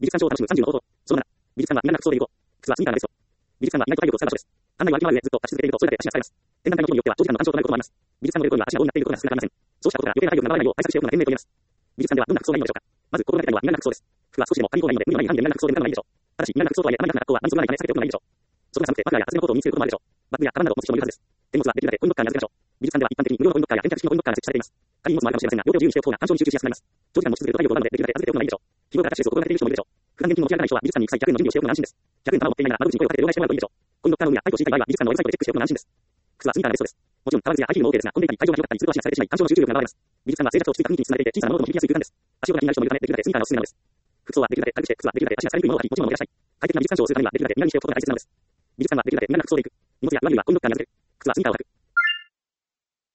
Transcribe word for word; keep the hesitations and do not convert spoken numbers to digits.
美術館長を楽しむさんじゅうの方法。そのなな、美術館は意外な服装でいると。靴はスニーカーなのですよ。美術館は意外と体力を使う場所です。案内は駅前上ずっと立ち続けていると、それだけ足が疲れます。展覧会の規模によっては長時間の鑑賞となることもあります。美術館の旅行には足が棒になっていることが少なくありません。そうしたことから余計な体力が流れないよう対策しようとな賢明と言えます。美術館ではどんな服装がいいのでしょうか。まず、心がけたいのは意外な服装です。服は少しでも髪がないので、無理のない範囲で意外な服装で向かうのがいいでしょう。ただし、意外な服装とはいえ、あまり楽な格好は満足がないため避けておくのがいいでしょう。外が寒くて、マフラーや厚手のコートを身につけることもあるでしょう。バッグやカバンなどを持つ人もいるはずです。荷物はできるだけコインロッカーに預けましょう。美術館では一般的に無料のコインロッカーや返却式のコインロッカーが設置されています。仮に荷物もあるかもしれませんが、両手を自由にしておく方が鑑賞に集中しやすくなります。長時間持ち続けると体力を奪うので、できるだけ預けておくのがいいでしょう。日頃からストレスを心がけている人もいるでしょう。普段現金持ち上げない人は美術館に行く際、ひゃくえんの準備をしておくのが安心です。ひゃくえん玉を持っていないなら窓口に声をかけて両替してもらうといいでしょう。コインロッカーの有無やタイプを知りたい場合は美術館のウェブサイトでチェックしておくのが安心です。靴はスニーカーがベストです。もちろん、革靴やハイヒールも OK ですが、混んでいたり会場が広かったり、通過しがされてしまい、鑑賞の集中力が奪われます。美術館は静寂と落ち着いた雰囲気に包まれていて、小さな物音も響きやすい空間です。足音が気になる人もいるため、できるだけスニーカーがおすすめなのです。服装はできるだけ軽くして、靴はできるだけ足が疲れにくいものを履き、持ち物を減らしたい。快適な美術鑑賞をするためには、できるだけ身軽にしておくことが大切なのです。美術館はできるだけ身軽な服装で行く。荷物や上着はコインロッカーに預ける。靴はスニーカーを履く。